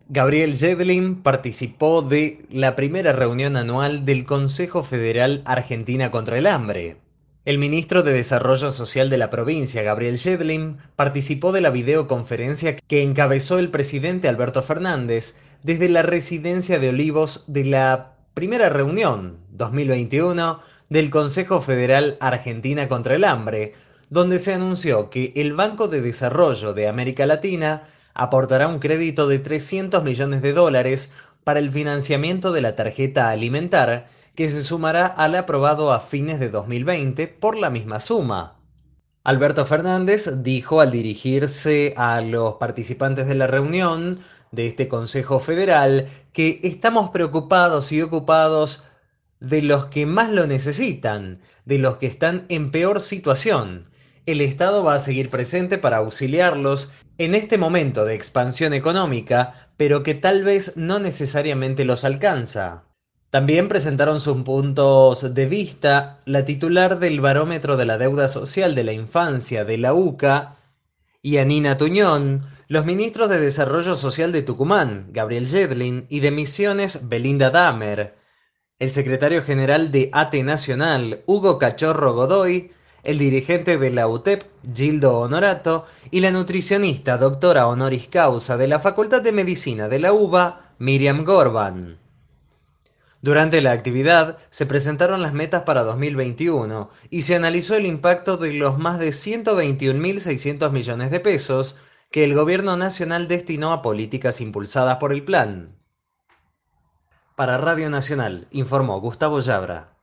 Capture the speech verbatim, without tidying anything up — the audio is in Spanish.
Gabriel Yedlin participó de la primera reunión anual del Consejo Federal Argentina contra el Hambre. El ministro de Desarrollo Social de la provincia, Gabriel Yedlin, participó de la videoconferencia que encabezó el presidente Alberto Fernández desde la residencia de Olivos de la primera reunión dos mil veintiuno del Consejo Federal Argentina contra el Hambre, donde se anunció que el Banco de Desarrollo de América Latina aportará un crédito de trescientos millones de dólares para el financiamiento de la tarjeta alimentar, que se sumará al aprobado a fines de dos mil veinte por la misma suma. Alberto Fernández dijo al dirigirse a los participantes de la reunión de este Consejo Federal que estamos preocupados y ocupados de los que más lo necesitan, de los que están en peor situación. El Estado va a seguir presente para auxiliarlos en este momento de expansión económica, pero que tal vez no necesariamente los alcanza. También presentaron sus puntos de vista la titular del Barómetro de la Deuda Social de la Infancia de la U C A, Yanina Tuñón, los ministros de Desarrollo Social de Tucumán, Gabriel Yedlin, y de Misiones, Belinda Damer, el secretario general de ATE Nacional, Hugo Cachorro Godoy, el dirigente de la U T E P, Gildo Honorato, y la nutricionista doctora honoris causa de la Facultad de Medicina de la UBA, Miriam Gorban. Durante la actividad se presentaron las metas para dos mil veintiuno y se analizó el impacto de los más de ciento veintiún mil seiscientos millones de pesos que el gobierno nacional destinó a políticas impulsadas por el plan. Para Radio Nacional, informó Gustavo Yabra.